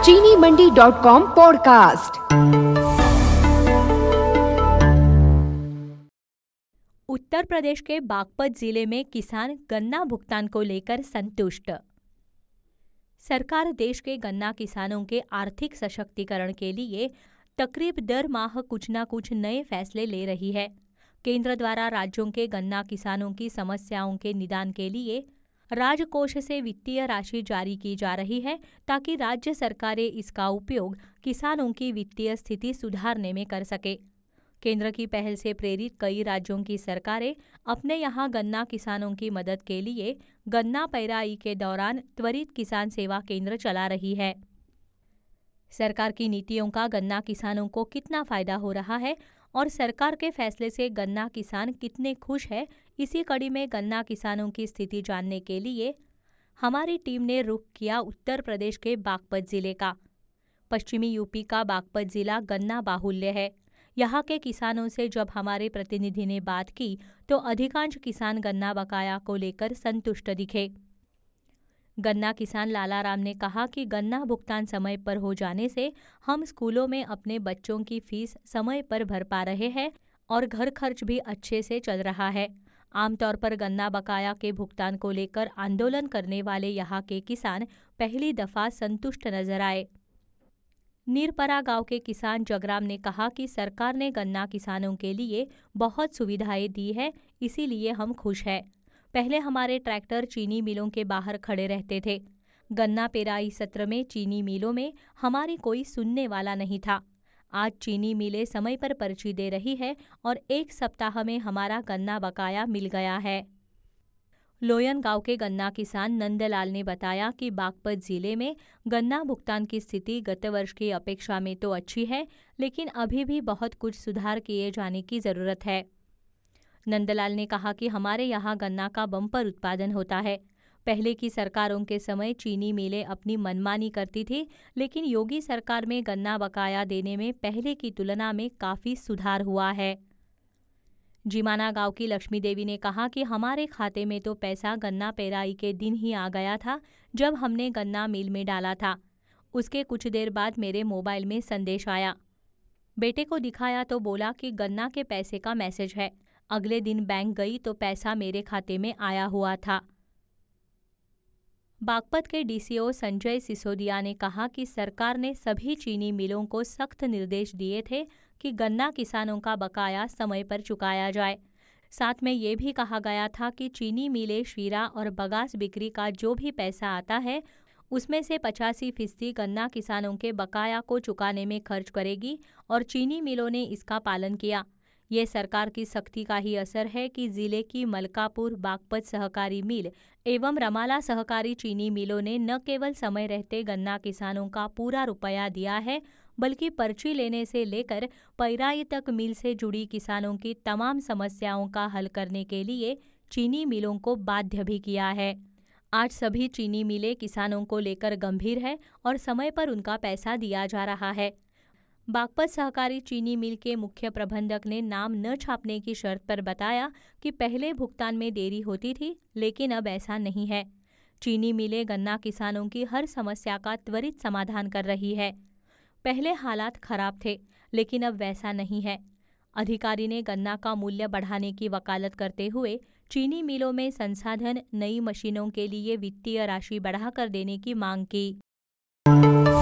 चीनी मंडी.com पॉडकास्ट। उत्तर प्रदेश के बागपत जिले में किसान गन्ना भुगतान को लेकर संतुष्ट। सरकार देश के गन्ना किसानों के आर्थिक सशक्तिकरण के लिए तकरीब दर माह कुछ न कुछ नए फैसले ले रही है। केंद्र द्वारा राज्यों के गन्ना किसानों की समस्याओं के निदान के लिए राजकोष से वित्तीय राशि जारी की जा रही है, ताकि राज्य सरकारें इसका उपयोग किसानों की वित्तीय स्थिति सुधारने में कर सके। केंद्र की पहल से प्रेरित कई राज्यों की सरकारें अपने यहाँ गन्ना किसानों की मदद के लिए गन्ना पेराई के दौरान त्वरित किसान सेवा केंद्र चला रही है। सरकार की नीतियों का गन्ना किसानों को कितना फायदा हो रहा है और सरकार के फैसले से गन्ना किसान कितने खुश है, इसी कड़ी में गन्ना किसानों की स्थिति जानने के लिए हमारी टीम ने रुख किया उत्तर प्रदेश के बागपत जिले का। पश्चिमी यूपी का बागपत जिला गन्ना बाहुल्य है। यहाँ के किसानों से जब हमारे प्रतिनिधि ने बात की तो अधिकांश किसान गन्ना बकाया को लेकर संतुष्ट दिखे। गन्ना किसान लालाराम ने कहा कि गन्ना भुगतान समय पर हो जाने से हम स्कूलों में अपने बच्चों की फीस समय पर भर पा रहे हैं और घर खर्च भी अच्छे से चल रहा है। आमतौर पर गन्ना बकाया के भुगतान को लेकर आंदोलन करने वाले यहाँ के किसान पहली दफा संतुष्ट नजर आए। नीरपरा गांव के किसान जगराम ने कहा कि सरकार ने गन्ना किसानों के लिए बहुत सुविधाएं दी है, इसीलिए हम खुश हैं। पहले हमारे ट्रैक्टर चीनी मिलों के बाहर खड़े रहते थे। गन्ना पेराई सत्र में चीनी मिलों में हमारी कोई सुनने वाला नहीं था। आज चीनी मिलें समय पर पर्ची दे रही है और एक सप्ताह में हमारा गन्ना बकाया मिल गया है। लोयन गांव के गन्ना किसान नंदलाल ने बताया कि बागपत जिले में गन्ना भुगतान की स्थिति गत वर्ष की अपेक्षा में तो अच्छी है, लेकिन अभी भी बहुत कुछ सुधार किए जाने की जरूरत है। नंदलाल ने कहा कि हमारे यहाँ गन्ना का बम्पर उत्पादन होता है। पहले की सरकारों के समय चीनी मिलें अपनी मनमानी करती थी, लेकिन योगी सरकार में गन्ना बकाया देने में पहले की तुलना में काफ़ी सुधार हुआ है। जिमाना गांव की लक्ष्मी देवी ने कहा कि हमारे खाते में तो पैसा गन्ना पेराई के दिन ही आ गया था, जब हमने गन्ना मिल में डाला था। उसके कुछ देर बाद मेरे मोबाइल में संदेश आया। बेटे को दिखाया तो बोला कि गन्ना के पैसे का मैसेज है। अगले दिन बैंक गई तो पैसा मेरे खाते में आया हुआ था। बागपत के डीसीओ संजय सिसोदिया ने कहा कि सरकार ने सभी चीनी मिलों को सख्त निर्देश दिए थे कि गन्ना किसानों का बकाया समय पर चुकाया जाए। साथ में ये भी कहा गया था कि चीनी मिलें शीरा और बगास बिक्री का जो भी पैसा आता है, उसमें से 85% गन्ना किसानों के बकाया को चुकाने में खर्च करेगी और चीनी मिलों ने इसका पालन किया। ये सरकार की सख्ती का ही असर है कि जिले की मलकापुर, बागपत सहकारी मिल एवं रमाला सहकारी चीनी मिलों ने न केवल समय रहते गन्ना किसानों का पूरा रुपया दिया है, बल्कि पर्ची लेने से लेकर पेराई तक मिल से जुड़ी किसानों की तमाम समस्याओं का हल करने के लिए चीनी मिलों को बाध्य भी किया है। आज सभी चीनी मिलें किसानों को लेकर गंभीर है और समय पर उनका पैसा दिया जा रहा है। बागपत सहकारी चीनी मिल के मुख्य प्रबंधक ने नाम न छापने की शर्त पर बताया कि पहले भुगतान में देरी होती थी, लेकिन अब ऐसा नहीं है। चीनी मिलें गन्ना किसानों की हर समस्या का त्वरित समाधान कर रही है। पहले हालात खराब थे, लेकिन अब वैसा नहीं है। अधिकारी ने गन्ना का मूल्य बढ़ाने की वकालत करते हुए चीनी मिलों में संसाधन, नई मशीनों के लिए वित्तीय राशि बढ़ाकर देने की मांग की।